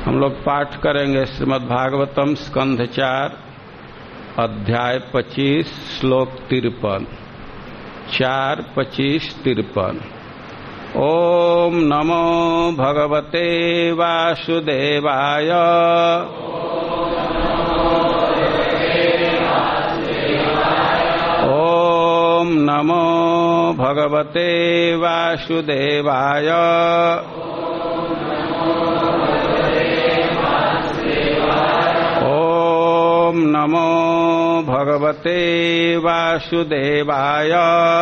हम लोग पाठ करेंगे श्रीमद् भागवतम स्कंध 4 अध्याय 25 श्लोक 53 4, 25, 53। ओम नमो भगवते वासुदेवाय ओम नमो भगवते वासुदेवाय ओम नमो भगवते वासुदेवाय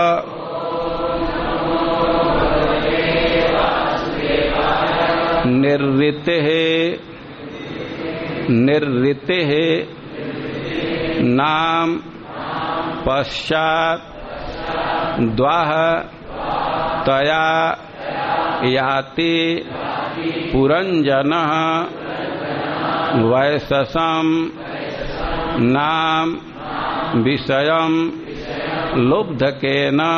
निर्ऋतेः नाम पश्चात द्वाह तया याति पुरंजनः वैशसं नाम विषयं लुब्धकेन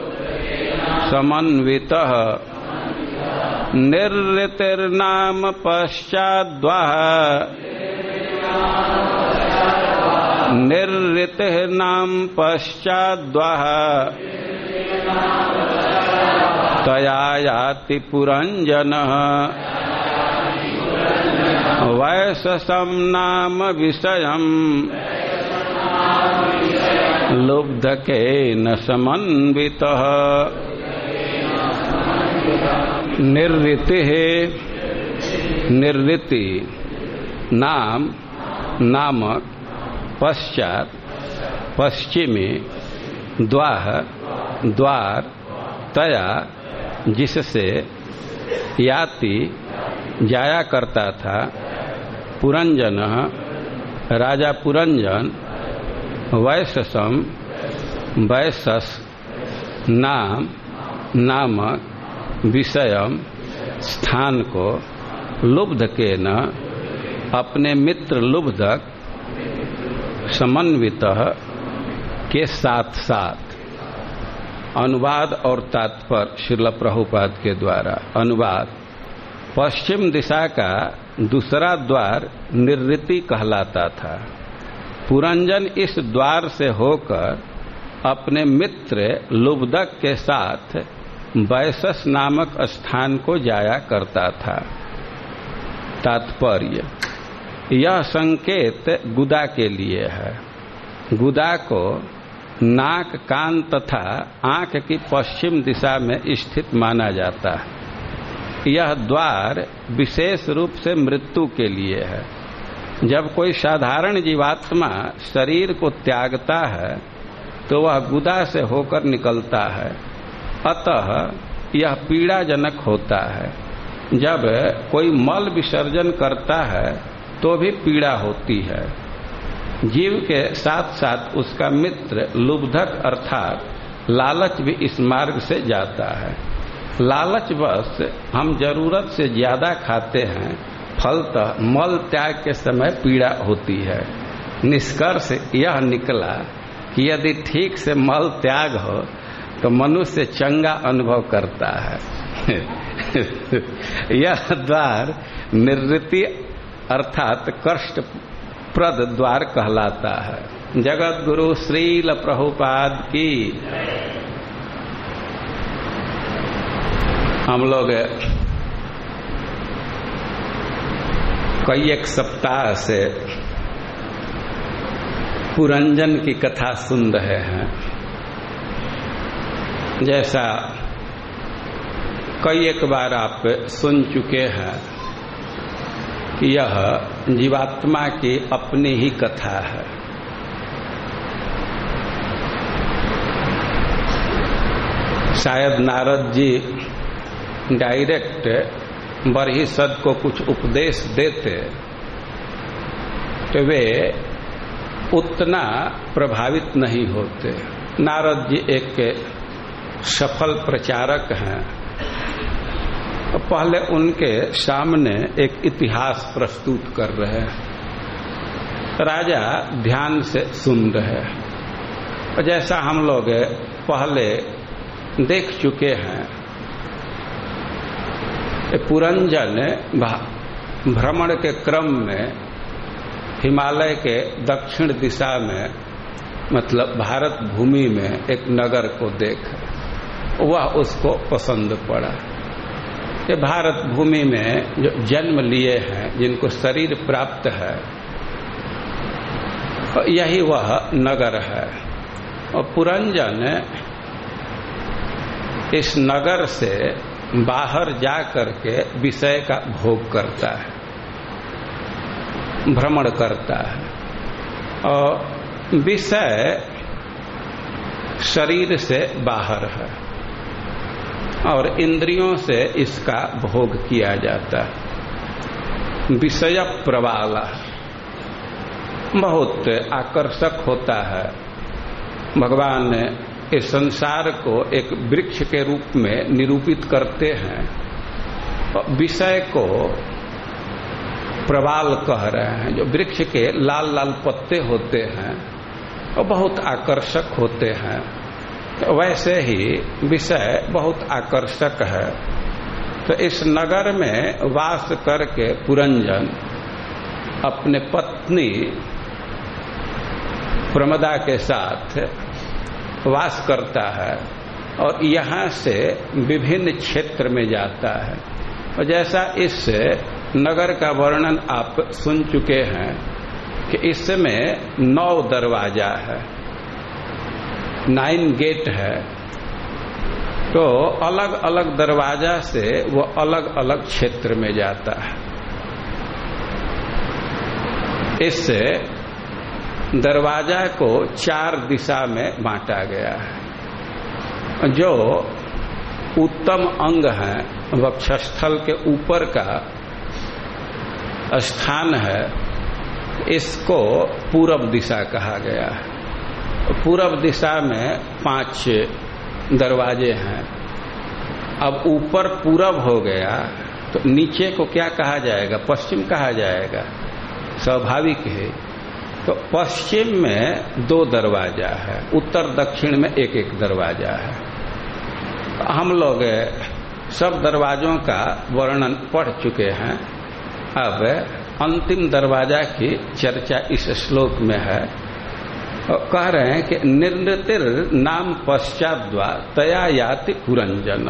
समन्वितः निर्ऋतिर्नाम पश्चाद्वाह निर्ऋतिः नाम पश्चाद्वाह तया याति पुरंजनः वैशसं नाम विषयं लुब्धकेन समन्वितः निर्ऋति नाम नामक पश्चात पश्चिमी द्वार तया जिससे याति जाया करता था पुरंजन राजा पुरंजन वैशसम वैशस नाम नामक विषयम स्थान को लुब्धकेन अपने मित्र लुब्धक समन्वितः के साथ साथ। अनुवाद और तात्पर्य श्रील प्रभुपाद के द्वारा। अनुवाद: पश्चिम दिशा का दूसरा द्वार निर्ऋति कहलाता था। पुरंजन इस द्वार से होकर अपने मित्र लुब्धक के साथ वैशस नामक स्थान को जाया करता था। तात्पर्य: यह संकेत गुदा के लिए है। गुदा को नाक, कान तथा आंख की पश्चिम दिशा में स्थित माना जाता है। यह द्वार विशेष रूप से मृत्यु के लिए है। जब कोई साधारण जीवात्मा शरीर को त्यागता है तो वह गुदा से होकर निकलता है। अतः यह पीड़ाजनक होता है। जब कोई मल विसर्जन करता है तो भी पीड़ा होती है। जीव के साथ साथ उसका मित्र लुब्धक अर्थात लालच भी इस मार्ग से जाता है। लालचवश हम जरूरत से ज्यादा खाते हैं, फलतः मल त्याग के समय पीड़ा होती है। निष्कर्ष यह निकला कि यदि ठीक से मल त्याग हो तो मनुष्य चंगा अनुभव करता है। यह द्वार निर्ऋति अर्थात कष्टप्रद द्वार कहलाता है। जगत गुरु श्रील प्रभुपाद की। हम लोग कई एक सप्ताह से पुरंजन की कथा सुन रहे हैं। जैसा कई एक बार आप सुन चुके हैं कि यह जीवात्मा की अपनी ही कथा है। शायद नारद जी डायरेक्ट बरहिसद को कुछ उपदेश देते तो वे उतना प्रभावित नहीं होते। नारद जी एक सफल प्रचारक हैं। पहले उनके सामने एक इतिहास प्रस्तुत कर रहे हैं। राजा ध्यान से सुन रहे हैं। जैसा हम लोग पहले देख चुके हैं, पुरंजन भ्रमण के क्रम में हिमालय के दक्षिण दिशा में, मतलब भारत भूमि में एक नगर को देखा, वह उसको पसंद पड़ा। कि भारत भूमि में जो जन्म लिए हैं, जिनको शरीर प्राप्त है, यही वह नगर है। और पुरंजन इस नगर से बाहर जा करके विषय का भोग करता है, भ्रमण करता है। और विषय शरीर से बाहर है और इंद्रियों से इसका भोग किया जाता है। विषय प्रवाला बहुत आकर्षक होता है। भगवान ने इस संसार को एक वृक्ष के रूप में निरूपित करते हैं। विषय को प्रवाल कह रहे हैं। जो वृक्ष के लाल लाल पत्ते होते हैं और बहुत आकर्षक होते हैं, वैसे ही विषय बहुत आकर्षक है। तो इस नगर में वास करके पुरंजन अपने पत्नी प्रमदा के साथ वास करता है और यहाँ से विभिन्न क्षेत्र में जाता है। और जैसा इस नगर का वर्णन आप सुन चुके हैं कि इसमें 9 दरवाजा है, 9 गेट है। तो अलग अलग दरवाजा से वो अलग अलग क्षेत्र में जाता है। इस दरवाजा को 4 दिशा में बांटा गया है। जो उत्तम अंग है, वक्षस्थल के ऊपर का स्थान है, इसको पूरब दिशा कहा गया है। पूरब दिशा में 5 दरवाजे हैं। अब ऊपर पूरब हो गया तो नीचे को क्या कहा जाएगा? पश्चिम कहा जाएगा, स्वाभाविक है। तो पश्चिम में 2 दरवाजा है, उत्तर दक्षिण में 1-1 दरवाजा है। हम लोग सब दरवाजों का वर्णन पढ़ चुके हैं। अब अंतिम दरवाजा की चर्चा इस श्लोक में है। कह रहे हैं कि निर्नृतिर नाम पश्चाद्वा तया याति पुरंजन।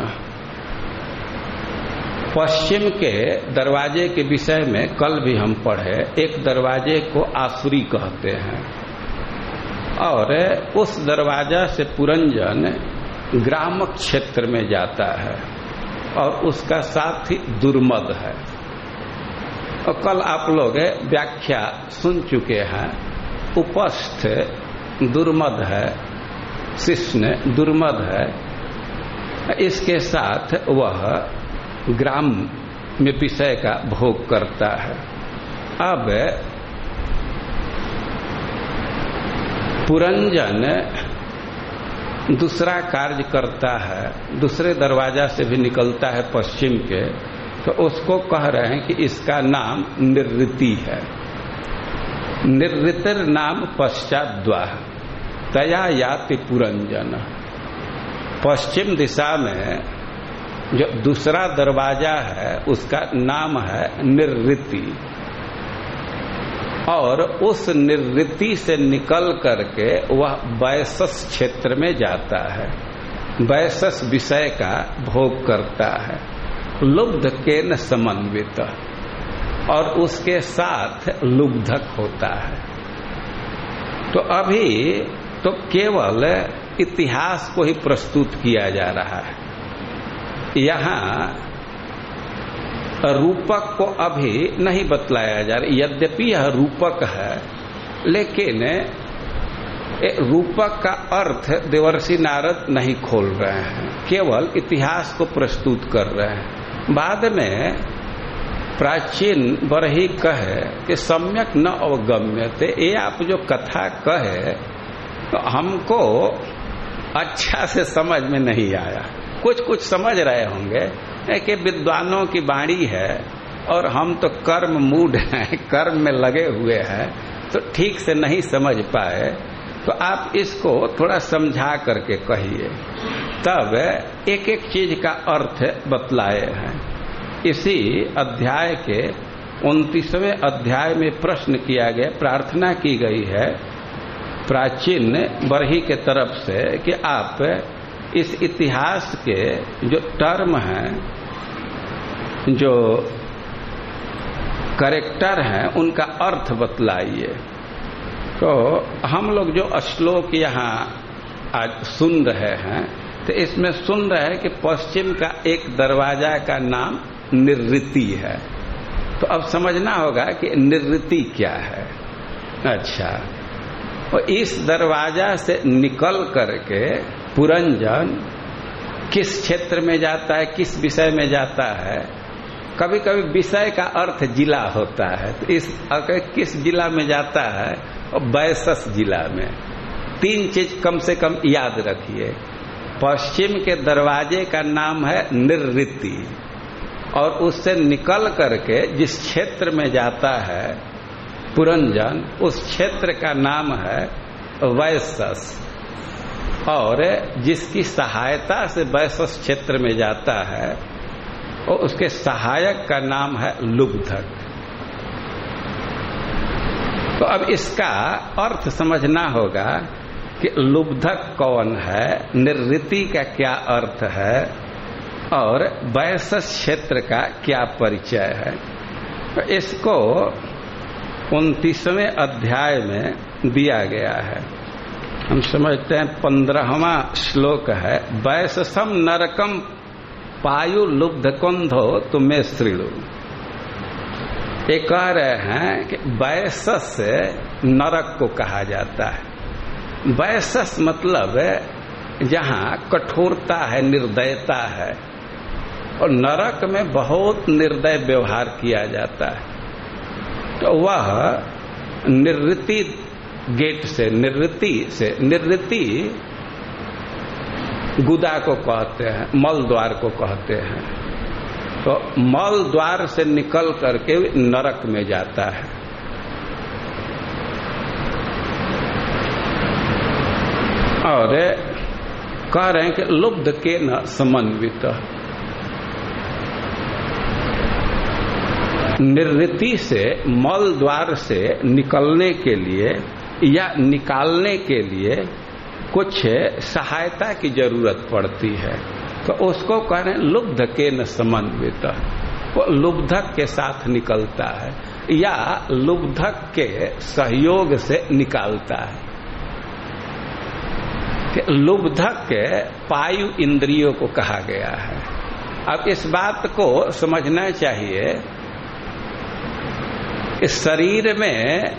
पश्चिम के दरवाजे के विषय में कल भी हम पढ़े। एक दरवाजे को आसुरी कहते हैं और उस दरवाजा से पुरंजन ग्राम क्षेत्र में जाता है और उसका साथ ही दुर्मद है। और कल आप लोग व्याख्या सुन चुके हैं। उपस्थ दुर्मद है, शिष्ण दुर्मद है। इसके साथ वह ग्राम में विषय का भोग करता है। अब पुरंजन दूसरा कार्य करता है, दूसरे दरवाजा से भी निकलता है पश्चिम के। तो उसको कह रहे हैं कि इसका नाम निर्ऋति है। निर्ऋतिर नाम पश्चाद्वा तया याति पुरंजन। पश्चिम दिशा में जो दूसरा दरवाजा है उसका नाम है निर्ऋति। और उस निर्ऋति से निकल करके वह वैशस क्षेत्र में जाता है, वैशस विषय का भोग करता है, लुब्ध के न समन्वित, और उसके साथ लुब्धक होता है। तो अभी तो केवल इतिहास को ही प्रस्तुत किया जा रहा है। यहाँ रूपक को अभी नहीं बतलाया जा रहा। यद्यपि यह रूपक है, लेकिन रूपक का अर्थ देवर्षि नारद नहीं खोल रहे हैं, केवल इतिहास को प्रस्तुत कर रहे हैं। बाद में प्राचीन बरही कहे कि सम्यक न अवगम्यते। ये आप जो कथा कहे तो हमको अच्छा से समझ में नहीं आया। कुछ कुछ समझ रहे होंगे कि विद्वानों की वाणी है और हम तो कर्म मूड हैं, कर्म में लगे हुए हैं, तो ठीक से नहीं समझ पाए। तो आप इसको थोड़ा समझा करके कहिए। तब एक एक चीज का अर्थ बतलाए हैं। इसी अध्याय के 29वें अध्याय में प्रश्न किया गया, प्रार्थना की गई है प्राचीन बरही के तरफ से कि आप इस इतिहास के जो टर्म हैं, जो कैरेक्टर हैं, उनका अर्थ बतलाइए। तो हम लोग जो श्लोक यहाँ आज सुन रहे हैं, तो इसमें सुन रहे हैं कि पश्चिम का एक दरवाजा का नाम निवृत्ति है। तो अब समझना होगा कि निवृत्ति क्या है। अच्छा, और इस दरवाजा से निकल करके पुरंजन किस क्षेत्र में जाता है, किस विषय में जाता है। कभी कभी विषय का अर्थ जिला होता है, तो इस किस जिला में जाता है, और बैसस जिला में। 3 चीज कम से कम याद रखिए। पश्चिम के दरवाजे का नाम है निवृत्ति, और उससे निकल करके जिस क्षेत्र में जाता है पुरंजन, उस क्षेत्र का नाम है वैसस, और जिसकी सहायता से वैसस क्षेत्र में जाता है और उसके सहायक का नाम है लुब्धक। तो अब इसका अर्थ समझना होगा कि लुब्धक कौन है, निवृत्ति का क्या अर्थ है, और वैसस क्षेत्र का क्या परिचय है। तो इसको 29वें अध्याय में दिया गया है। हम समझते हैं 15वां श्लोक है, वैससम नरकम पायु लुब्ध कुंधो तुम्हें श्रीणु। ये कह रहे हैं कि वैसस नरक को कहा जाता है। वैसस मतलब जहां कठोरता है, निर्दयता है, और नरक में बहुत निर्दय व्यवहार किया जाता है। तो वह निवृत्ति गेट से, निवृत्ति गुदा को कहते हैं, मल द्वार को कहते हैं। तो मल द्वार से निकल करके नरक में जाता है। और कह रहे हैं कि लुब्ध के न समन्वित। निवृत्ति से, मल द्वार से निकलने के लिए या निकालने के लिए कुछ सहायता की जरूरत पड़ती है, तो उसको कह रहे हैं लुब्ध के न समन्वित। वो लुब्धक के साथ निकलता है या लुब्धक के सहयोग से निकालता है। कि लुब्धक के पायु इंद्रियों को कहा गया है। अब इस बात को समझना चाहिए, इस शरीर में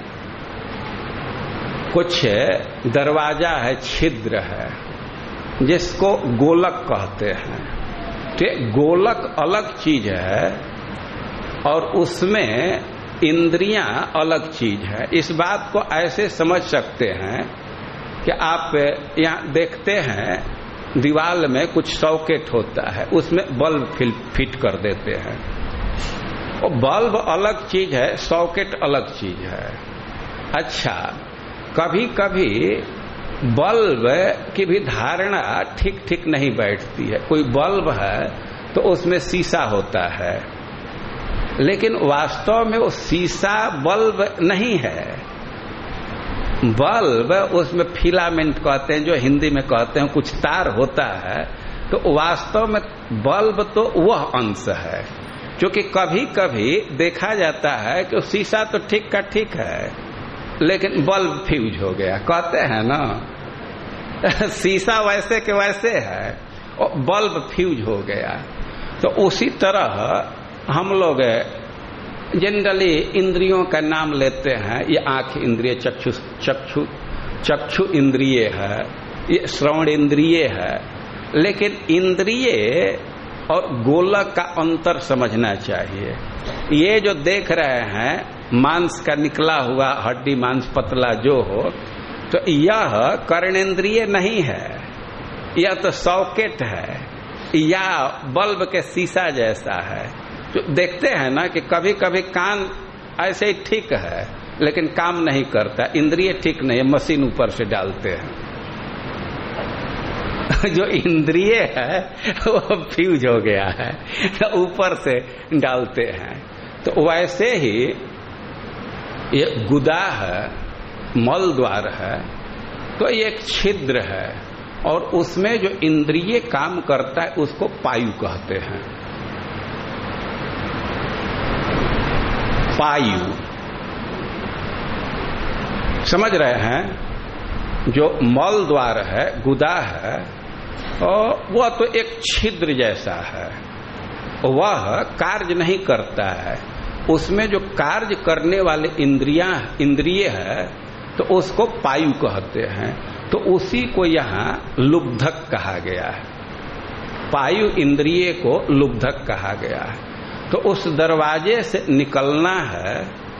कुछ दरवाजा है, छिद्र है, जिसको गोलक कहते हैं। तो गोलक अलग चीज है और उसमें इंद्रियां अलग चीज है। इस बात को ऐसे समझ सकते हैं कि आप यहाँ देखते हैं दीवार में कुछ सॉकेट होता है, उसमें बल्ब फिट कर देते हैं। और बल्ब अलग चीज है, सॉकेट अलग चीज है। अच्छा, कभी कभी बल्ब की भी धारणा ठीक ठीक नहीं बैठती है। कोई बल्ब है तो उसमें शीशा होता है, लेकिन वास्तव में वो शीशा बल्ब नहीं है। बल्ब उसमें फिलामेंट कहते हैं, जो हिंदी में कहते हैं कुछ तार होता है। तो वास्तव में बल्ब तो वह अंश है, क्योंकि कभी कभी देखा जाता है कि शीशा तो ठीक का ठीक है, लेकिन बल्ब फ्यूज हो गया, कहते हैं ना। शीशा वैसे के वैसे है और बल्ब फ्यूज हो गया। तो उसी तरह हम लोग जनरली इंद्रियों का नाम लेते हैं। ये आंख इंद्रिय, चक्षु इंद्रिय है, ये श्रवण इंद्रिय है। लेकिन इंद्रिय और गोलक का अंतर समझना चाहिए। ये जो देख रहे हैं मांस का निकला हुआ हड्डी मांस पतला जो हो, तो यह कर्णेंद्रिय नहीं है, यह तो सॉकेट है या बल्ब के शीशा जैसा है। जो देखते हैं ना कि कभी कभी कान ऐसे ही ठीक है लेकिन काम नहीं करता, इंद्रिय ठीक नहीं है, मशीन ऊपर से डालते हैं। जो इंद्रिय है वो फ्यूज हो गया है, ऊपर से डालते हैं। तो वैसे ही ये गुदा है, मल द्वार है, तो ये एक छिद्र है और उसमें जो इंद्रिय काम करता है उसको पायु कहते हैं। पायु समझ रहे हैं? जो मल द्वार है, गुदा है, और वह तो एक छिद्र जैसा है, वह कार्य नहीं करता है। उसमें जो कार्य करने वाले इंद्रिय है तो उसको पायु कहते हैं। तो उसी को यहाँ लुब्धक कहा गया है। पायु इंद्रिय को लुब्धक कहा गया है। तो उस दरवाजे से निकलना है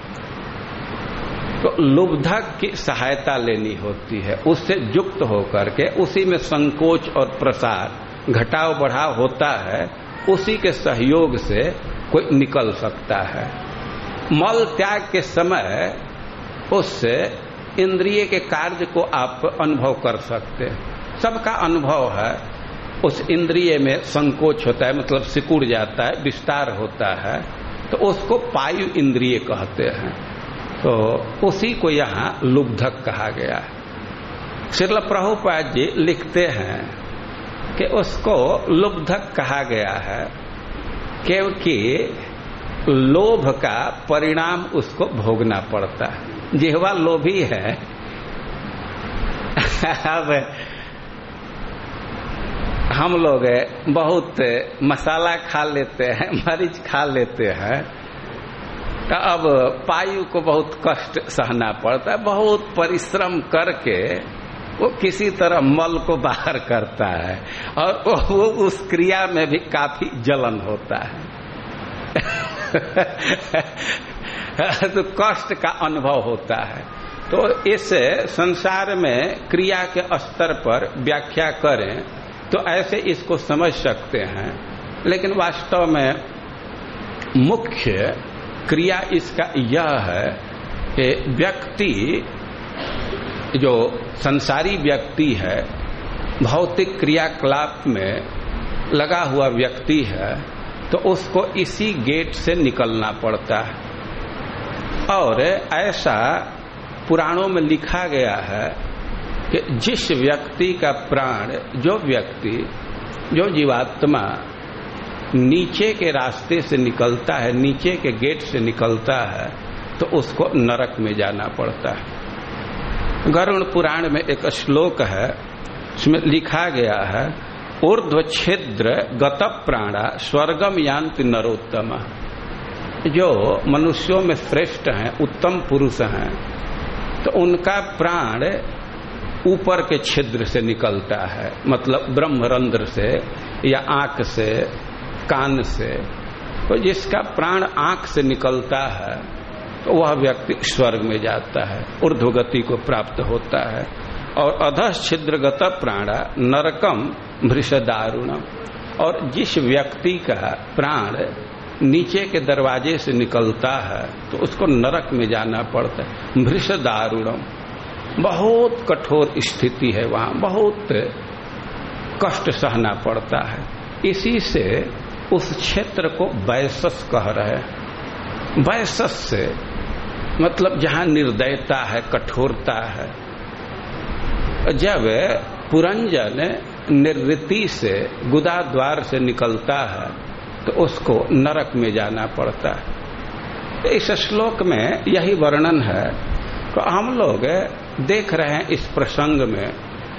तो लुब्धक की सहायता लेनी होती है, उससे युक्त होकर के उसी में संकोच और प्रसार, घटाव बढ़ाव होता है, उसी के सहयोग से कोई निकल सकता है। मल त्याग के समय उससे इंद्रिय के कार्य को आप अनुभव कर सकते हैं। सबका अनुभव है, उस इंद्रिय में संकोच होता है, मतलब सिकुड़ जाता है, विस्तार होता है, तो उसको पायु इंद्रिय कहते हैं। तो उसी को यहाँ लुब्धक कहा गया है। श्रील प्रभुपाद जी लिखते हैं कि उसको लुब्धक कहा गया है क्योंकि लोभ का परिणाम उसको भोगना पड़ता है। जिह्वा लोभी है। अब हम लोग बहुत मसाला खा लेते हैं, मरीच खा लेते हैं, तो अब पायु को बहुत कष्ट सहना पड़ता है। बहुत परिश्रम करके वो किसी तरह मल को बाहर करता है और वो उस क्रिया में भी काफी जलन होता है। तो कष्ट का अनुभव होता है। तो इस संसार में क्रिया के स्तर पर व्याख्या करें तो ऐसे इसको समझ सकते हैं, लेकिन वास्तव में मुख्य क्रिया इसका यह है कि व्यक्ति जो संसारी व्यक्ति है, भौतिक क्रियाकलाप में लगा हुआ व्यक्ति है, तो उसको इसी गेट से निकलना पड़ता है। और ऐसा पुराणों में लिखा गया है कि जिस व्यक्ति का प्राण, जो व्यक्ति, जो जीवात्मा नीचे के रास्ते से निकलता है, नीचे के गेट से निकलता है, तो उसको नरक में जाना पड़ता है। गरुड़ पुराण में एक श्लोक है, उसमें लिखा गया है, ऊर्ध्व छिद्र गत प्राणा स्वर्गम यान्ति नरोत्तम। जो मनुष्यों में श्रेष्ठ हैं, उत्तम पुरुष हैं, तो उनका प्राण ऊपर के छिद्र से निकलता है, मतलब ब्रह्मरंध्र से या आंख से, कान से। तो जिसका प्राण आंख से निकलता है तो वह व्यक्ति स्वर्ग में जाता है, ऊर्ध्वगति को प्राप्त होता है। और अधः छिद्रगत प्राणा नरकम भृषदारुणम। और जिस व्यक्ति का प्राण नीचे के दरवाजे से निकलता है तो उसको नरक में जाना पड़ता है, भृषदारुणम। बहुत कठोर स्थिति है, वहां बहुत कष्ट सहना पड़ता है। इसी से उस क्षेत्र को वैसस कह रहे हैं। वैसस से मतलब जहां निर्दयता है, कठोरता है। जब पुरंजन निर्वृत्ति से, गुदा द्वार से निकलता है तो उसको नरक में जाना पड़ता है। इस श्लोक में यही वर्णन है। तो हम लोग देख रहे हैं इस प्रसंग में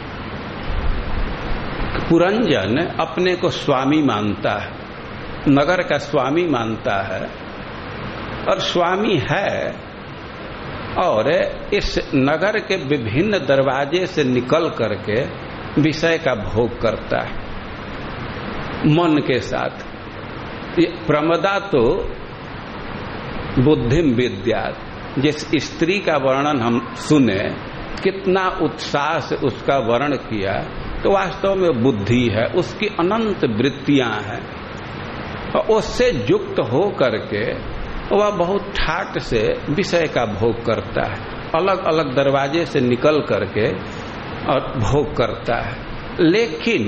पुरंजन अपने को स्वामी मानता है, नगर का स्वामी मानता है, और स्वामी है, और इस नगर के विभिन्न दरवाजे से निकल करके विषय का भोग करता है मन के साथ। ये प्रमदा तो बुद्धिम विद्यात्, जिस स्त्री का वर्णन हम सुने, कितना उत्साह से उसका वर्णन किया, तो वास्तव में बुद्धि है, उसकी अनंत वृत्तियां हैं, और उससे युक्त हो करके वह बहुत ठाट से विषय का भोग करता है, अलग अलग दरवाजे से निकल करके और भोग करता है। लेकिन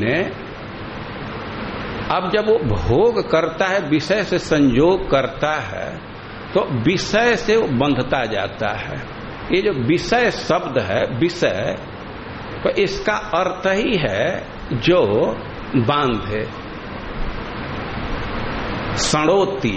अब जब वो भोग करता है, विषय से संयोग करता है, तो विषय से वो बंधता जाता है। ये जो विषय शब्द है, विषय, तो इसका अर्थ ही है जो बांधे। सड़ोती,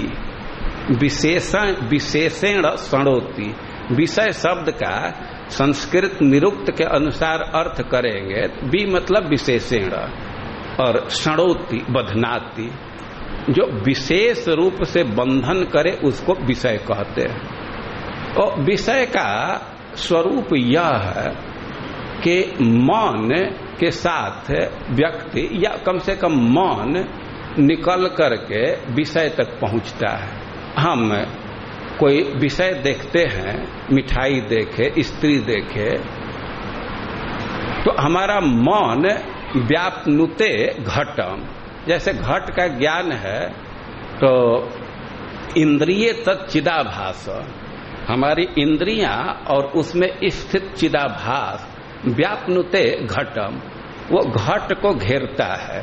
विशेषण सड़ोती। विषय शब्द का संस्कृत निरुक्त के अनुसार अर्थ करेंगे, बी मतलब विशेषण, और सड़ोती बधनाती, जो विशेष रूप से बंधन करे उसको विषय कहते हैं। और विषय का स्वरूप यह है कि मन के साथ व्यक्ति, या कम से कम मन निकल करके विषय तक पहुंचता है। हम कोई विषय देखते हैं, मिठाई देखे, स्त्री देखे, तो हमारा मन व्याप्नुते घटम, जैसे घट का ज्ञान है तो इंद्रिय तच्चिदाभास, हमारी इंद्रियां और उसमें स्थित चिदाभास व्याप्नुते घटम, वो घट को घेरता है।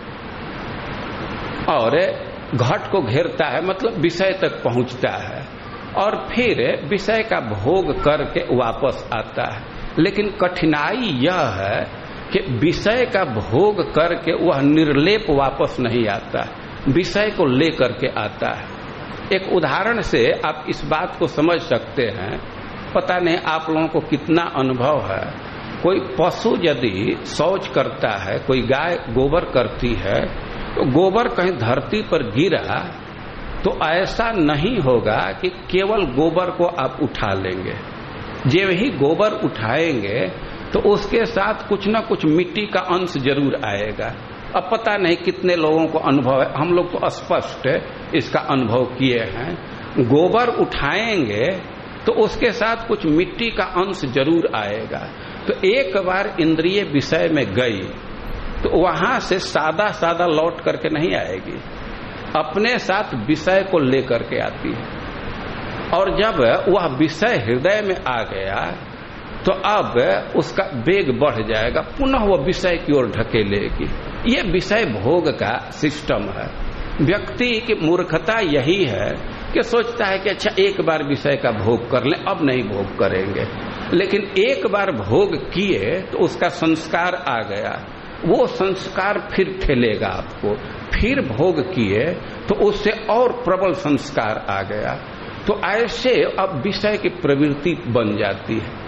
और घट को घेरता है मतलब विषय तक पहुंचता है और फिर विषय का भोग करके वापस आता है। लेकिन कठिनाई यह है कि विषय का भोग करके वह निर्लेप वापस नहीं आता, विषय को लेकर के आता है। एक उदाहरण से आप इस बात को समझ सकते हैं, पता नहीं आप लोगों को कितना अनुभव है। कोई पशु यदि शौच करता है, कोई गाय गोबर करती है, तो गोबर कहीं धरती पर गिरा तो ऐसा नहीं होगा कि केवल गोबर को आप उठा लेंगे। जब ही गोबर उठाएंगे तो उसके साथ कुछ न कुछ मिट्टी का अंश जरूर आएगा। अब पता नहीं कितने लोगों को अनुभव है, हम लोग तो स्पष्ट इसका अनुभव किए हैं। गोबर उठाएंगे तो उसके साथ कुछ मिट्टी का अंश जरूर आएगा। तो एक बार इंद्रिय विषय में गई तो वहां से सादा सादा लौट करके नहीं आएगी, अपने साथ विषय को लेकर के आती है। और जब वह विषय हृदय में आ गया तो अब उसका वेग बढ़ जाएगा, पुनः वह विषय की ओर ढकेलेगी। ये विषय भोग का सिस्टम है। व्यक्ति की मूर्खता यही है कि सोचता है कि अच्छा एक बार विषय का भोग कर लें, अब नहीं भोग करेंगे। लेकिन एक बार भोग किए तो उसका संस्कार आ गया, वो संस्कार फिर ठेलेगा आपको। फिर भोग किए तो उससे और प्रबल संस्कार आ गया। तो ऐसे अब विषय की प्रवृत्ति बन जाती है।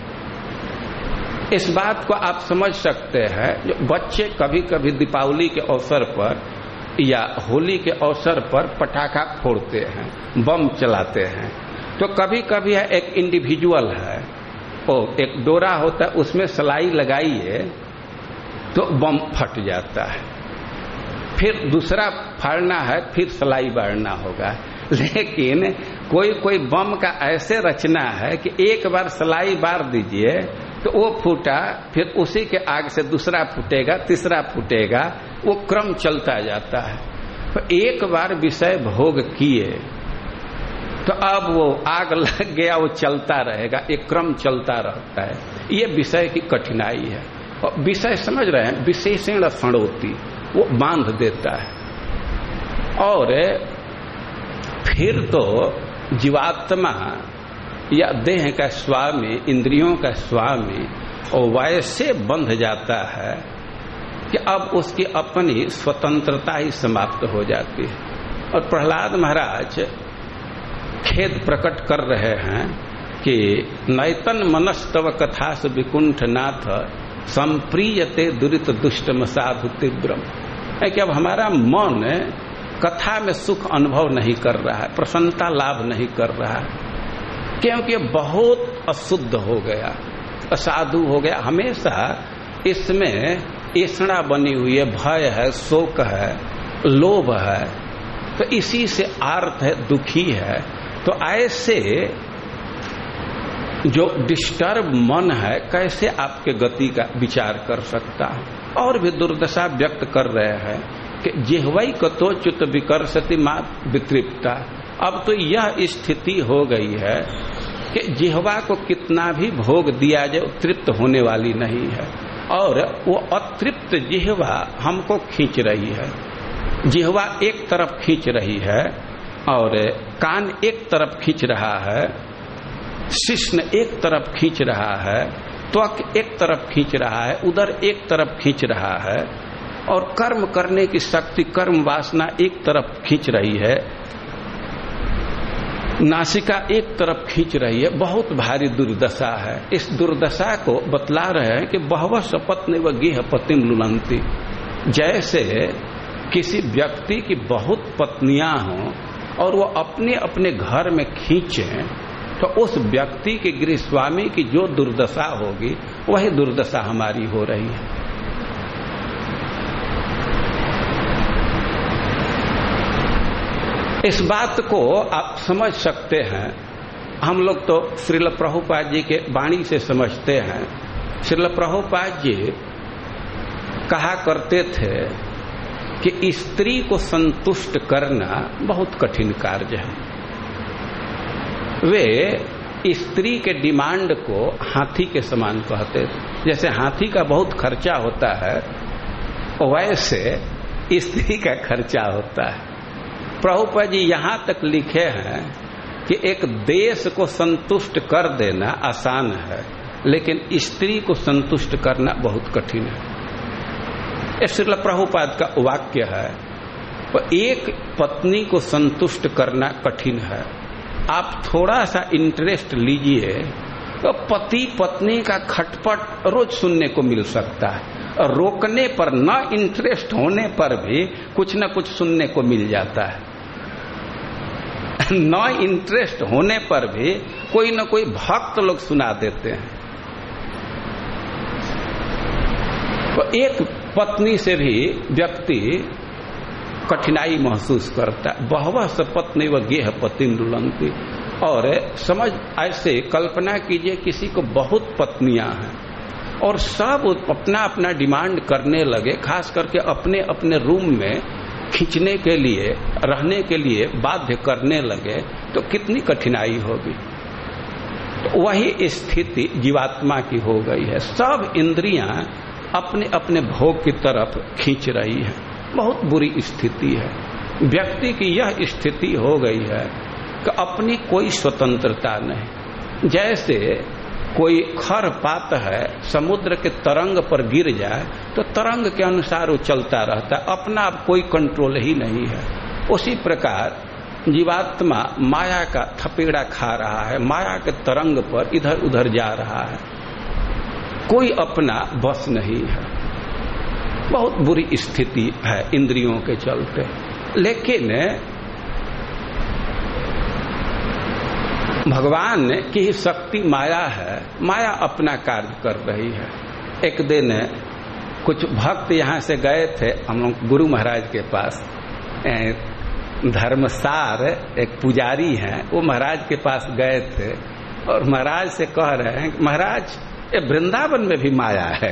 इस बात को आप समझ सकते हैं, जो बच्चे कभी कभी दीपावली के अवसर पर या होली के अवसर पर पटाखा फोड़ते हैं, बम चलाते हैं, तो कभी कभी एक इंडिविजुअल है, और एक डोरा होता है, उसमें सलाई लगाइए तो बम फट जाता है। फिर दूसरा फाड़ना है, फिर सलाई बारना होगा। लेकिन कोई कोई बम का ऐसे रचना है कि एक बार सलाई बार दीजिए तो वो फूटा, फिर उसी के आग से दूसरा फूटेगा, तीसरा फूटेगा, वो क्रम चलता जाता है। तो एक बार विषय भोग किए तो अब वो आग लग गया, वो चलता रहेगा, एक क्रम चलता रहता है। ये विषय की कठिनाई है। और विषय समझ रहे हैं, विशेषण सड़ोती, वो बांध देता है। और फिर तो जीवात्मा या देह का स्वामी, इंद्रियों का स्वामी, और वैसे बंध जाता है कि अब उसकी अपनी स्वतंत्रता ही समाप्त हो जाती है। और प्रहलाद महाराज खेद प्रकट कर रहे हैं कि नैतन मनस्तव कथास विकुंठ नाथ संप्रियते दुरित दुष्टम साधु तीव्रम, है कि अब हमारा मन कथा में सुख अनुभव नहीं कर रहा है, प्रसन्नता लाभ नहीं कर रहा है, क्योंकि बहुत अशुद्ध हो गया, असाधु हो गया। हमेशा इसमें ऐसड़ा बनी हुई है, भय है, शोक है, लोभ है, तो इसी से आर्त है, दुखी है। तो ऐसे जो डिस्टर्ब मन है, कैसे आपके गति का विचार कर सकता है। और भी दुर्दशा व्यक्त कर रहे हैं कि जिह्वई कतो च्युत विकर्षति मात वितृप्ता। अब तो यह स्थिति हो गई है कि जिह्वा को कितना भी भोग दिया जाए तृप्त होने वाली नहीं है, और वो अतृप्त जिह्वा हमको खींच रही है। जिह्वा एक तरफ खींच रही है और कान एक तरफ खींच रहा है, शिश्न एक तरफ खींच रहा है, त्वक एक तरफ खींच रहा है, उदर एक तरफ खींच रहा है, और कर्म करने की शक्ति, कर्म वासना एक तरफ खींच रही है, नासिका एक तरफ खींच रही है। बहुत भारी दुर्दशा है। इस दुर्दशा को बतला रहे हैं कि बहवः सपत्नी व गेह पतिम लुलंती। जैसे किसी व्यक्ति की बहुत पत्नियां हों और वो अपने अपने घर में खींचे, तो उस व्यक्ति के गृह स्वामी की जो दुर्दशा होगी वही दुर्दशा हमारी हो रही है। इस बात को आप समझ सकते हैं। हम लोग तो श्रील प्रभुपाद जी के वाणी से समझते हैं। श्रील प्रभुपाद जी कहा करते थे कि स्त्री को संतुष्ट करना बहुत कठिन कार्य है। वे स्त्री के डिमांड को हाथी के समान कहते थे। जैसे हाथी का बहुत खर्चा होता है, वैसे स्त्री का खर्चा होता है। प्रभुपाद जी यहां तक लिखे हैं कि एक देश को संतुष्ट कर देना आसान है, लेकिन स्त्री को संतुष्ट करना बहुत कठिन है। श्रील प्रभुपाद का वाक्य है, वो एक पत्नी को संतुष्ट करना कठिन है। आप थोड़ा सा इंटरेस्ट लीजिए तो पति पत्नी का खटपट रोज सुनने को मिल सकता है, और रोकने पर, न इंटरेस्ट होने पर भी कुछ न कुछ सुनने को मिल जाता है। न इंटरेस्ट होने पर भी कोई न कोई भक्त लोग सुना देते हैं। तो एक पत्नी से भी व्यक्ति कठिनाई महसूस करता है। बहवः सपत्नी व गेह पतिम लुलंती। और समझ, ऐसे कल्पना कीजिए किसी को बहुत पत्नियां हैं और सब अपना अपना डिमांड करने लगे, खास करके अपने अपने रूम में खींचने के लिए, रहने के लिए बाध्य करने लगे, तो कितनी कठिनाई होगी। तो वही स्थिति जीवात्मा की हो गई है। सब इंद्रियां अपने अपने भोग की तरफ खींच रही है। बहुत बुरी स्थिति है। व्यक्ति की यह स्थिति हो गई है कि अपनी कोई स्वतंत्रता नहीं। जैसे कोई खर पात है, समुद्र के तरंग पर गिर जाए तो तरंग के अनुसार वो चलता रहता है, अपना अब कोई कंट्रोल ही नहीं है। उसी प्रकार जीवात्मा माया का थपेड़ा खा रहा है, माया के तरंग पर इधर उधर जा रहा है, कोई अपना बस नहीं है। बहुत बुरी स्थिति है इंद्रियों के चलते। लेकिन भगवान की शक्ति माया है, माया अपना कार्य कर रही है। एक दिन कुछ भक्त यहां से गए थे हम लोग गुरु महाराज के पास। धर्मसार एक पुजारी हैं, वो महाराज के पास गए थे और महाराज से कह रहे हैं, महाराज ये वृंदावन में भी माया है।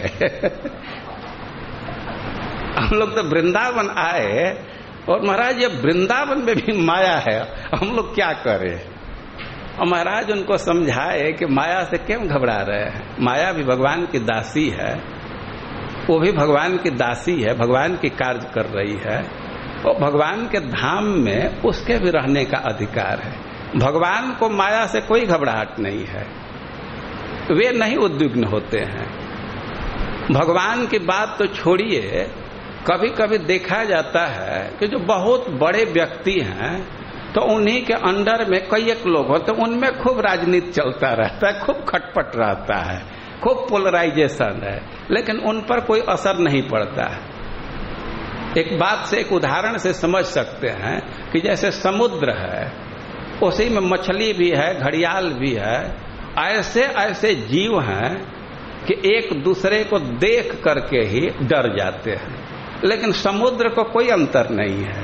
हम लोग तो वृंदावन आए और महाराज ये वृंदावन में भी माया है, हम लोग क्या करें। और महाराज उनको समझाए कि माया से क्यों घबरा रहे हैं, माया भी भगवान की दासी है, वो भी भगवान की दासी है, भगवान की कार्य कर रही है, और भगवान के धाम में उसके भी रहने का अधिकार है। भगवान को माया से कोई घबराहट नहीं है, वे नहीं उद्विग्न होते हैं। भगवान की बात तो छोड़िए, कभी कभी देखा जाता है कि जो बहुत बड़े व्यक्ति हैं तो उन्हीं के अंडर में कई एक लोग होते, उनमें खूब राजनीति चलता रहता है, खूब खटपट रहता है, खूब पोलराइजेशन है, लेकिन उन पर कोई असर नहीं पड़ता है। एक बात से, एक उदाहरण से समझ सकते हैं कि जैसे समुद्र है, उसी में मछली भी है, घड़ियाल भी है, ऐसे ऐसे जीव हैं कि एक दूसरे को देख करके ही डर जाते हैं, लेकिन समुद्र को कोई अंतर नहीं है।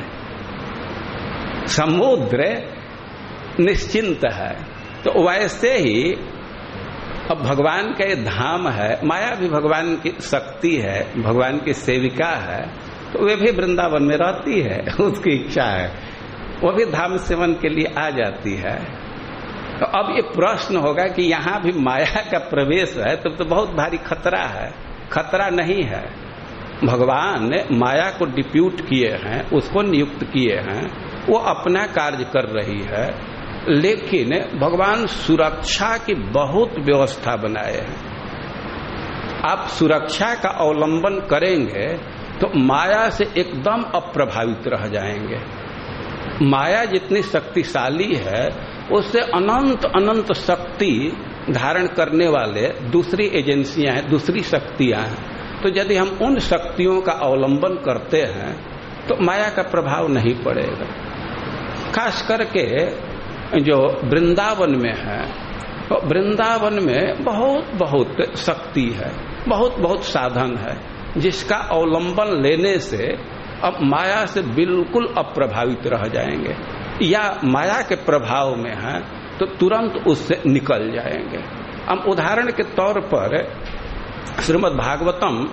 समुद्र निश्चिंत है। तो वैसे ही अब भगवान का ये धाम है, माया भी भगवान की शक्ति है, भगवान की सेविका है, तो वे भी वृंदावन में रहती है, उसकी इच्छा है, वो भी धाम सेवन के लिए आ जाती है। तो अब ये प्रश्न होगा कि यहां भी माया का प्रवेश है, तब तो बहुत भारी खतरा है। खतरा नहीं है, भगवान ने माया को डिप्यूट किए हैं, उसको नियुक्त किए हैं वो अपना कार्य कर रही है, लेकिन भगवान सुरक्षा की बहुत व्यवस्था बनाए हैं। आप सुरक्षा का अवलंबन करेंगे तो माया से एकदम अप्रभावित रह जाएंगे। माया जितनी शक्तिशाली है उससे अनंत अनंत शक्ति धारण करने वाले दूसरी एजेंसियां हैं, दूसरी शक्तियां हैं। तो यदि हम उन शक्तियों का अवलंबन करते हैं तो माया का प्रभाव नहीं पड़ेगा। खास करके जो वृंदावन में है, तो वृंदावन में बहुत बहुत शक्ति है, बहुत बहुत साधन है, जिसका अवलंबन लेने से अब माया से बिल्कुल अप्रभावित रह जाएंगे, या माया के प्रभाव में है तो तुरंत उससे निकल जाएंगे। हम उदाहरण के तौर पर श्रीमद् भागवतम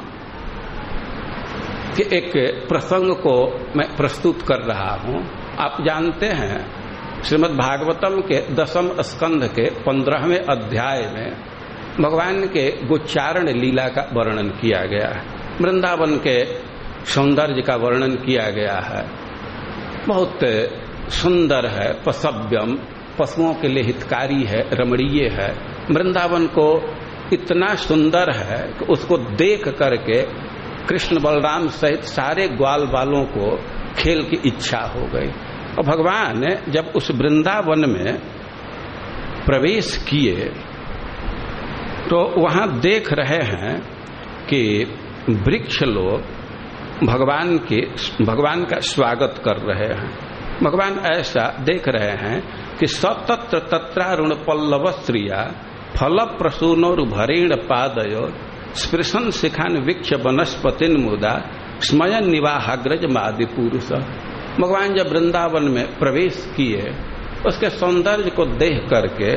के एक प्रसंग को मैं प्रस्तुत कर रहा हूं। आप जानते हैं श्रीमद् भागवतम के 10वें स्कंध के 15वें अध्याय में भगवान के गोचारण लीला का वर्णन किया गया है, वृंदावन के सौंदर्य का वर्णन किया गया है। बहुत सुंदर है, पसव्यम, पशुओं के लिए हितकारी है, रमणीय है। वृंदावन को इतना सुंदर है कि उसको देख करके कृष्ण बलराम सहित सारे ग्वाल बालों को खेल की इच्छा हो गई। और भगवान जब उस वृंदावन में प्रवेश किए तो वहां देख रहे हैं कि वृक्ष लोग भगवान का स्वागत कर रहे हैं। भगवान ऐसा देख रहे हैं कि सतत्र तत्रारुण पल्लव स्त्रिया फल प्रसूनोर भरेण पादयो स्पृशन शिखान वृक्ष वनस्पतिन मुदा स्मयन निवाहाग्रज मादि पुरुष। भगवान जब वृंदावन में प्रवेश किए, उसके सौंदर्य को देख करके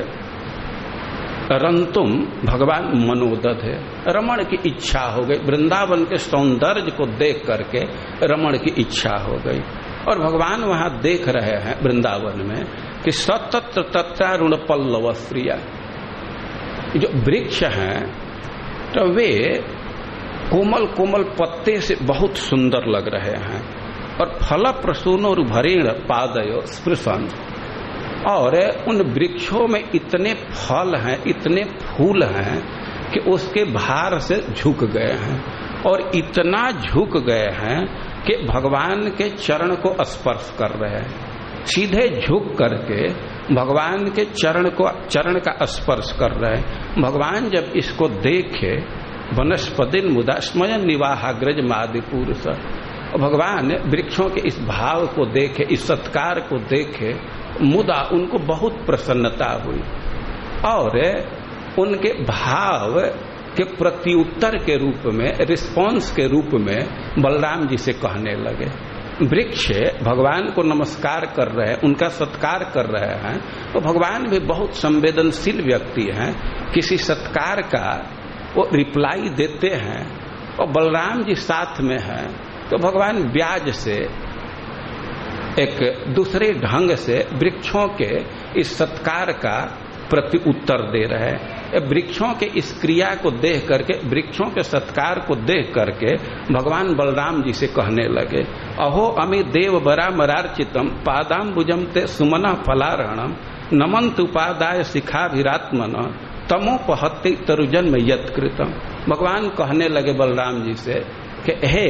रंतुम भगवान मनोदध है, रमण की इच्छा हो गई। वृंदावन के सौंदर्य को देख करके रमण की इच्छा हो गई। और भगवान वहां देख रहे हैं वृंदावन में कि सतत्र तत्रारुण पल्लव स्त्रिया, जो वृक्ष हैं तो वे कोमल कोमल पत्ते से बहुत सुंदर लग रहे हैं, और फल प्रसून और भरेण पादयो स्पृशन, और उन वृक्षों में इतने फल हैं, इतने फूल हैं कि उसके भार से झुक गए हैं, और इतना झुक गए हैं कि भगवान के चरण को स्पर्श कर रहे हैं। सीधे झुक करके भगवान के चरण का स्पर्श कर रहे हैं। भगवान जब इसको देखे, वनस्पतिन मुदा स्मयन निवाहाग्रज मादि पुरुष, भगवान वृक्षों के इस भाव को देखे, इस सत्कार को देखे, मुदा उनको बहुत प्रसन्नता हुई, और उनके भाव के प्रत्युत्तर के रूप में, रिस्पॉन्स के रूप में बलराम जी से कहने लगे। वृक्ष भगवान को नमस्कार कर रहे हैं, उनका सत्कार कर रहे हैं, तो भगवान भी बहुत संवेदनशील व्यक्ति हैं, किसी सत्कार का वो रिप्लाई देते हैं। और बलराम जी साथ में हैं तो भगवान ब्याज से एक दूसरे ढंग से वृक्षों के इस सत्कार का प्रति उत्तर दे रहे हैं। वृक्षों के इस क्रिया को देख करके, वृक्षों के सत्कार को देख करके भगवान बलराम जी से कहने लगे, अहो अमी देव बरा मरार्चितम पादाम्बुजम ते सुमना फलारणम नमंत उपादाय शिखाभिरात्मन तमोपहत्ति तरुजन्म यत्कृतम। भगवान कहने लगे बलराम जी से कि हे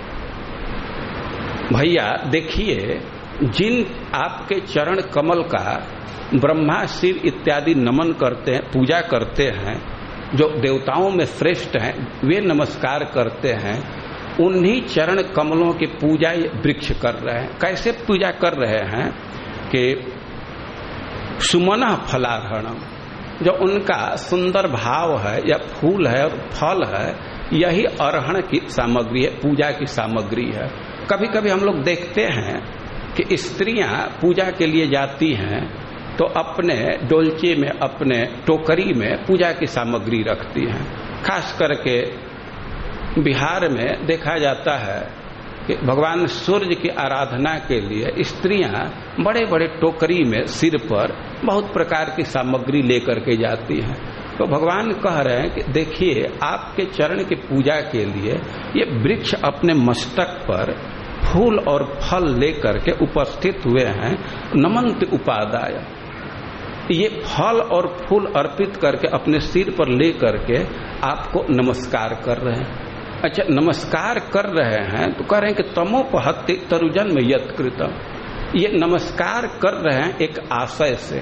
भैया, देखिए, जिन आपके चरण कमल का ब्रह्मा शिव इत्यादि नमन करते हैं, पूजा करते हैं, जो देवताओं में श्रेष्ठ हैं, वे नमस्कार करते हैं, उन्हीं चरण कमलों की पूजा ये वृक्ष कर रहे हैं। कैसे पूजा कर रहे हैं कि सुमना फलार्हणम, जो उनका सुंदर भाव है या फूल है और फल है, यही अर्हण की सामग्री है, पूजा की सामग्री है। कभी कभी हम लोग देखते हैं कि स्त्रियां पूजा के लिए जाती हैं तो अपने डोलचे में, अपने टोकरी में पूजा की सामग्री रखती हैं। खास करके बिहार में देखा जाता है कि भगवान सूर्य की आराधना के लिए स्त्रियां बड़े बड़े टोकरी में सिर पर बहुत प्रकार की सामग्री लेकर के जाती हैं। तो भगवान कह रहे हैं कि देखिए, आपके चरण की पूजा के लिए ये वृक्ष अपने मस्तक पर फूल और फल लेकर के उपस्थित हुए हैं। नमन्ति उपादाय, ये फल और फूल अर्पित करके अपने सिर पर ले करके आपको नमस्कार कर रहे हैं। अच्छा, नमस्कार कर रहे हैं तो कह रहे हैं कि तमोपहत्ति तरुजन में यत् कृतम, ये नमस्कार कर रहे हैं एक आशय से।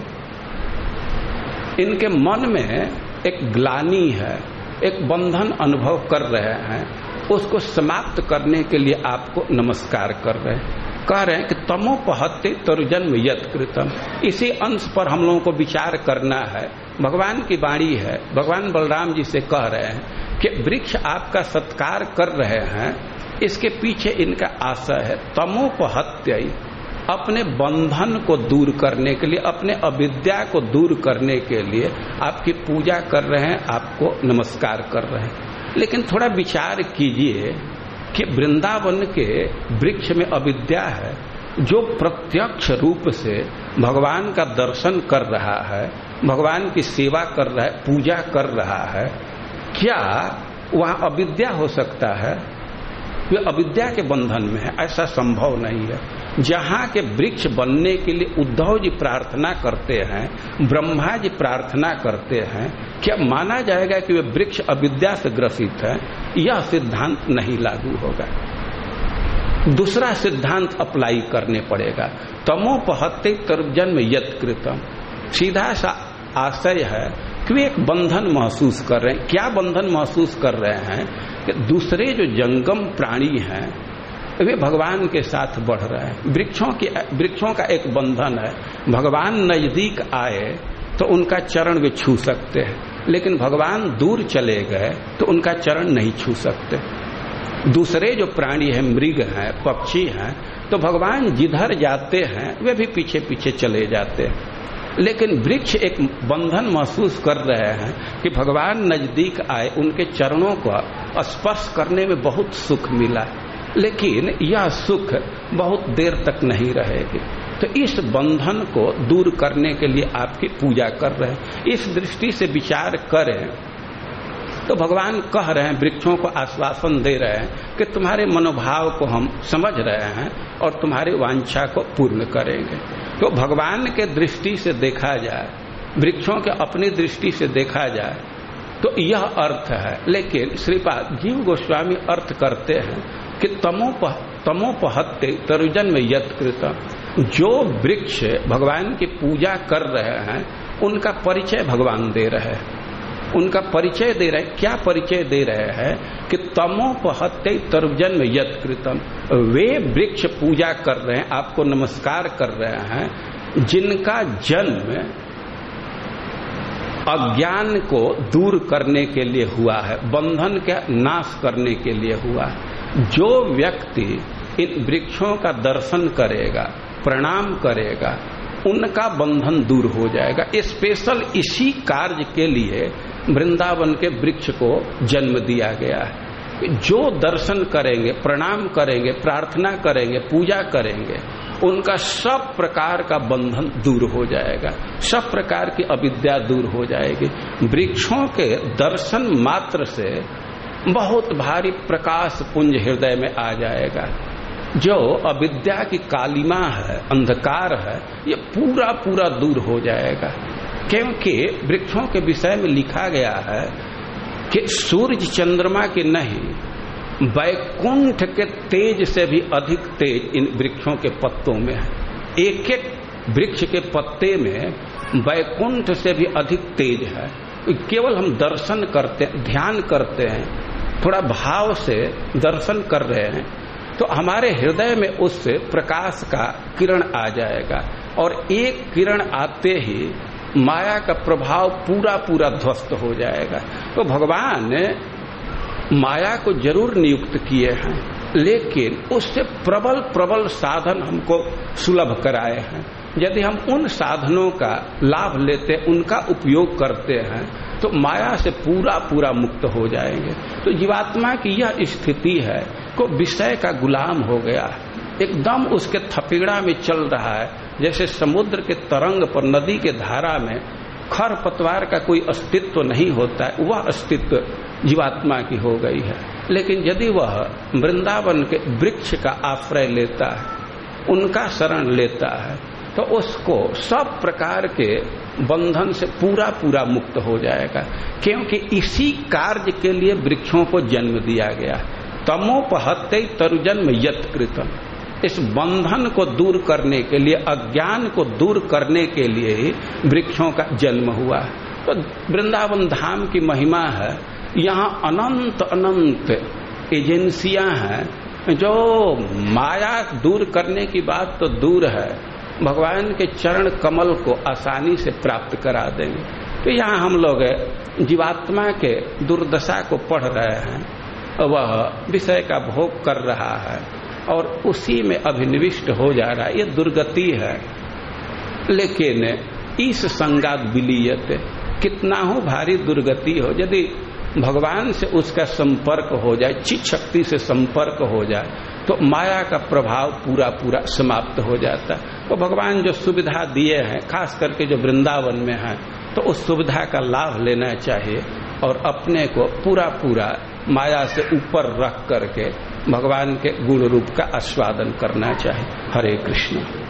इनके मन में एक ग्लानि है, एक बंधन अनुभव कर रहे हैं, उसको समाप्त करने के लिए आपको नमस्कार कर रहे हैं। कह रहे हैं कि तमोपहत्ति तरुजन में यत् कृतम। इसी अंश पर हम लोगों को विचार करना है। भगवान की वाणी है, भगवान बलराम जी से कह रहे हैं कि वृक्ष आपका सत्कार कर रहे हैं, इसके पीछे इनका आशय है तमोपहत्य, अपने बंधन को दूर करने के लिए, अपने अविद्या को दूर करने के लिए आपकी पूजा कर रहे हैं, आपको नमस्कार कर रहे हैं। लेकिन थोड़ा विचार कीजिए कि वृंदावन के वृक्ष में अविद्या है, जो प्रत्यक्ष रूप से भगवान का दर्शन कर रहा है, भगवान की सेवा कर रहा है, पूजा कर रहा है, क्या वहां अविद्या हो सकता है? वे अविद्या के बंधन में है, ऐसा संभव नहीं है। जहां के वृक्ष बनने के लिए उद्धव जी प्रार्थना करते हैं, ब्रह्मा जी प्रार्थना करते हैं, क्या माना जाएगा कि वे वृक्ष अविद्या से ग्रसित है? यह सिद्धांत नहीं लागू होगा। दूसरा सिद्धांत अप्लाई करने पड़ेगा। तमोपहत्ति तरुजन में यत् कृतम, सीधा सा आशय है कि वे एक बंधन महसूस कर रहे हैं। क्या बंधन महसूस कर रहे हैं? कि दूसरे जो जंगम प्राणी हैं वे भगवान के साथ बढ़ रहे हैं। वृक्षों का एक बंधन है, भगवान नजदीक आए तो उनका चरण वे छू सकते हैं, लेकिन भगवान दूर चले गए तो उनका चरण नहीं छू सकते। दूसरे जो प्राणी हैं, मृग हैं, पक्षी हैं, तो भगवान जिधर जाते हैं वे भी पीछे पीछे चले जाते हैं। लेकिन वृक्ष एक बंधन महसूस कर रहे हैं कि भगवान नजदीक आए, उनके चरणों को स्पर्श करने में बहुत सुख मिला, लेकिन यह सुख बहुत देर तक नहीं रहेगी। तो इस बंधन को दूर करने के लिए आपकी पूजा कर रहे हैं। इस दृष्टि से विचार करें तो भगवान कह रहे हैं, वृक्षों को आश्वासन दे रहे हैं कि तुम्हारे मनोभाव को हम समझ रहे हैं और तुम्हारी वांछा को पूर्ण करेंगे। तो भगवान के दृष्टि से देखा जाए, वृक्षों के अपनी दृष्टि से देखा जाए तो यह अर्थ है। लेकिन श्रीपाद जीव गोस्वामी अर्थ करते हैं कि तमोपहत्ति तरुजन में यत् कृतम, जो वृक्ष भगवान की पूजा कर रहे हैं उनका परिचय भगवान दे रहे हैं। उनका परिचय दे रहे हैं। क्या परिचय दे रहे हैं? कि तमोपहत्ति तरुजन में यत् कृतम, वे वृक्ष पूजा कर रहे हैं, आपको नमस्कार कर रहे हैं, जिनका जन्म अज्ञान को दूर करने के लिए हुआ है, बंधन का नाश करने के लिए हुआ है। जो व्यक्ति इन वृक्षों का दर्शन करेगा, प्रणाम करेगा, उनका बंधन दूर हो जाएगा। स्पेशल इसी कार्य के लिए वृंदावन के वृक्ष को जन्म दिया गया है। जो दर्शन करेंगे, प्रणाम करेंगे, प्रार्थना करेंगे, पूजा करेंगे, उनका सब प्रकार का बंधन दूर हो जाएगा, सब प्रकार की अविद्या दूर हो जाएगी। वृक्षों के दर्शन मात्र से बहुत भारी प्रकाश पुंज हृदय में आ जाएगा। जो अविद्या की कालिमा है, अंधकार है, ये पूरा पूरा दूर हो जाएगा। क्योंकि वृक्षों के विषय में लिखा गया है कि सूरज चंद्रमा के नहीं, वैकुंठ के तेज से भी अधिक तेज इन वृक्षों के पत्तों में है। एक एक वृक्ष के पत्ते में वैकुंठ से भी अधिक तेज है। केवल हम दर्शन करते, ध्यान करते हैं, थोड़ा भाव से दर्शन कर रहे हैं तो हमारे हृदय में उससे प्रकाश का किरण आ जाएगा, और एक किरण आते ही माया का प्रभाव पूरा पूरा ध्वस्त हो जाएगा। तो भगवान माया को जरूर नियुक्त किए हैं, लेकिन उससे प्रबल प्रबल साधन हमको सुलभ कराए हैं। यदि हम उन साधनों का लाभ लेते, उनका उपयोग करते हैं, तो माया से पूरा पूरा मुक्त हो जाएंगे। तो जीवात्मा की यह स्थिति है को विषय का गुलाम हो गया, एकदम उसके थपेड़ा में चल रहा है। जैसे समुद्र के तरंग पर, नदी के धारा में खर पतवार का कोई अस्तित्व नहीं होता है, वह अस्तित्व जीवात्मा की हो गई है। लेकिन यदि वह वृंदावन के वृक्ष का आश्रय लेता है, उनका शरण लेता है, तो उसको सब प्रकार के बंधन से पूरा पूरा मुक्त हो जाएगा। क्योंकि इसी कार्य के लिए वृक्षों को जन्म दिया गया। तमोपहत्ते तरुजन्म यत्कृतम, इस बंधन को दूर करने के लिए, अज्ञान को दूर करने के लिए ही वृक्षों का जन्म हुआ। तो वृंदावन धाम की महिमा है, यहाँ अनंत अनंत एजेंसियां हैं जो माया दूर करने की बात तो दूर है, भगवान के चरण कमल को आसानी से प्राप्त करा देंगे। तो यहाँ हम लोग जीवात्मा के दुर्दशा को पढ़ रहे हैं, वह विषय का भोग कर रहा है और उसी में अभिनिविष्ट हो जा रहा है, ये दुर्गति है। लेकिन इस संगात विलीयते, कितना हो भारी दुर्गति हो, यदि भगवान से उसका संपर्क हो जाए, चित शक्ति से संपर्क हो जाए, तो माया का प्रभाव पूरा पूरा समाप्त हो जाता है। तो भगवान जो सुविधा दिए हैं, खास करके जो वृंदावन में है, तो उस सुविधा का लाभ लेना चाहिए और अपने को पूरा पूरा माया से ऊपर रख करके भगवान के गुण रूप का आस्वादन करना चाहिए। हरे कृष्ण।